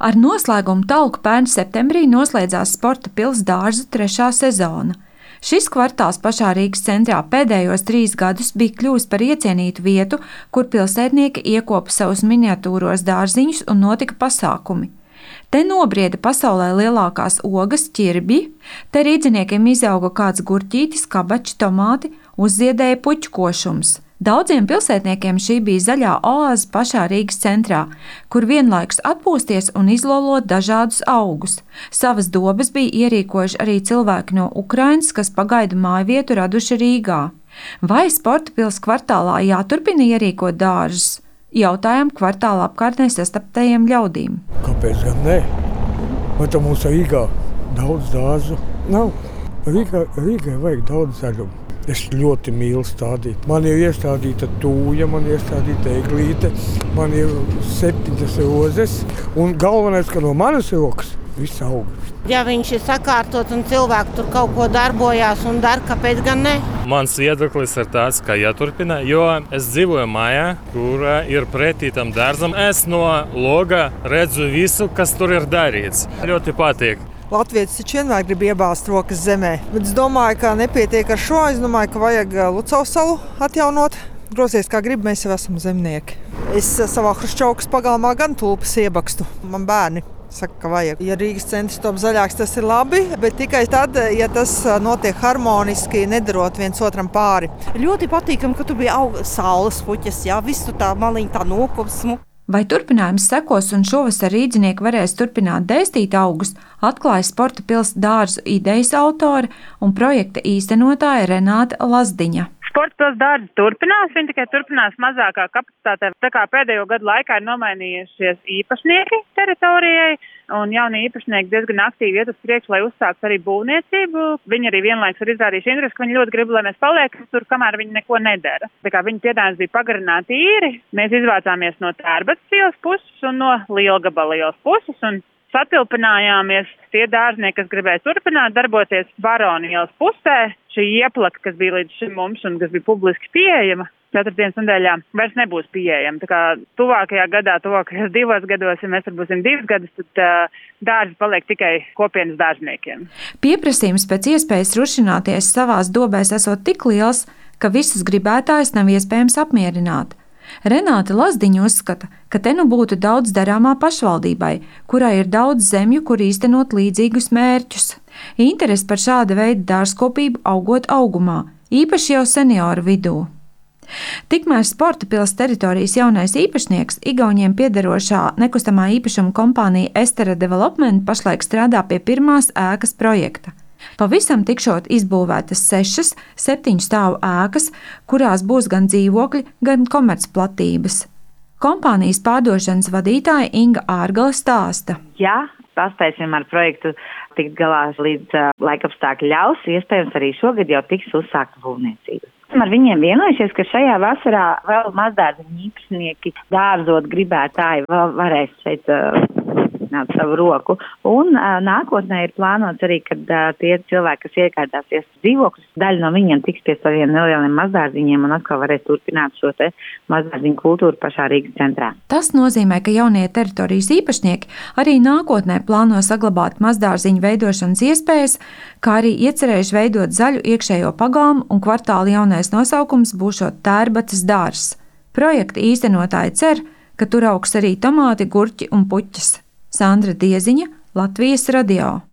Ar noslēgumu Talku pērn septembrī noslēdzās Sporta pils dārza 3. sezona. Šis kvartāls pašā Rīgas centrā pēdējos 3 gadus bija kļuvis par iecienītu vietu, kur pilsētnieki iekopa savus miniatūros dārziņus un notika pasākumi. Te nobrieda pasaulē lielākās ogas, ķirbji, te rīdziniekiem izauga kāds gurķītis, kabači, tomāti, uzziedēja puķu košums. Daudziem pilsētniekiem šī bija zaļā oāze pašā Rīgas centrā, kur vienlaikus atpūsties un izlolot dažādus augus. Savas dobas bija ierīkojuši arī cilvēki no Ukrainas, kas pagaidu mājvietu raduši Rīgā. Vai Sporta pils kvartālā jāturpina ierīkot dārzus? Jautājām kvartāla apkārtnē sastaptajiem ļaudīm. Kāpēc gan ne? Vai tā mums Rīgā daudz dārzu nav? Rīgai vajag daudz zaļumu. Es ļoti mīlu stādīt. Man ir iestādīta tūja, man ir iestādīta eglīte, man ir 7 rozes. Un galvenais, ka no manas rokas viss aug. Ja viņš ir sakārtots un cilvēki tur kaut ko darbojās un dara, kāpēc gan ne? Mans viedoklis ir tāds, ka jāturpina, jo es dzīvoju mājā, kur ir pretī tam dārzam. Es no loga redzu visu, kas tur ir darīts. Ļoti patīk. Latvietis taču vienmēr grib iebāzt rokas zemē, bet es domāju, ka nepietiek ar šo. Es domāju, ka vajag Lucavas salu atjaunot. Grozies kā grib, mēs jau esam zemnieki. Es savā Hruščovkas pagalmā gan tulpes iebakstu. Man bērni saka, ka vajag. Ja Rīgas centrs top zaļāks, tas ir labi, bet tikai tad, ja tas notiek harmoniski, nedarot viens otram pāri. Ļoti patīkami, ka tu bija saules puķes, jā, visu tā maliņa tā nokopsmu. Vai turpinājums sekos un šovasar rīdzinieki varēs turpināt dēstīt augus, atklāja Sporta pils dārzu idejas autore un projekta īstenotāja Renāte Lazdiņa. Sporta pils dārzi turpinās, viņi tikai turpinās mazākā kapacitātē. Tā kā pēdējo gadu laikā ir nomainījušies īpašnieki teritorijai, un jaunie īpašnieki diezgan aktīvi iet uz priekšu, lai uzsāktu arī būvniecību. Viņi arī vienlaikus ir izrādījuši interesi, ka viņi ļoti grib, lai mēs paliekam tur, kamēr viņi neko nedara. Tā kā viņa piedāvājums bija pagarināt īri, mēs izvācāmies no Tērbatas ielas puses un no Lielgabala ielas puses un satilpinājāmies tie dārznieki, kas gribēja turpināt darboties Barona ielas pusē. Šī ieplaka, kas bija līdz šim mums un kas bija publiski pieejama 4 dienas nedēļā, vairs nebūs pieejama. Tā kā tuvākajā gadā, tuvākajos 2 gados, ja mēs tur būsim 2 gadus, tad dārzi paliek tikai kopienas dārzniekiem. Pieprasījums pēc iespējas rušināties savās dobēs esot tik liels, ka visus gribētājus nav iespējams apmierināt. Renāte Lazdiņa uzskata, ka te nu būtu daudz darāmā pašvaldībai, kurai ir daudz zemju, kur īstenot līdzīgus mērķus. Interesi par šāda veida dārzkopību augot augumā, īpaši jau senioru vidū. Tikmēr Sporta pils teritorijas jaunais īpašnieks, Igauniem piederošā nekustamā īpašuma kompānija Estera Development pašlaik strādā pie pirmās ēkas projekta. Pavisam tikšot izbūvētas 6, 7 stāvu ēkas, kurās būs gan dzīvokļi, gan komercplatības. Kompānijas pārdošanas vadītāja Inga Ārgale stāsta. Ja paspēsim ar projektu tikt galā līdz laikapstākļi ļaus, iespējams arī šogad jau tiks uzsākta būvniecība. Ar viņiem vienojušies, ka šajā vasarā vēl mazdārziņu īpašnieki, dārzot gribētāji vēl varēs šeit savu roku. Un nākotnē ir plānots arī, kad tie cilvēki, kas iegādāsies dzīvokļus, daļa no viņiem tiks pie saviem nelieliem mazdārziņiem un atkal varēs turpināt šo te mazdārziņu kultūru pašā Rīgas centrā. Tas nozīmē, ka jaunie teritorijas īpašnieki arī nākotnē plāno saglabāt mazdārziņu veidošanas iespējas, kā arī iecerējuši veidot zaļu iekšējo pagalmu un kvartāla jaunais nosaukums būšot Tērbatas dārzs. Projekta īstenotāji cer, ka tur augs arī tomāti, gurķi un puķes. Sandra Dieziņa, Latvijas radio.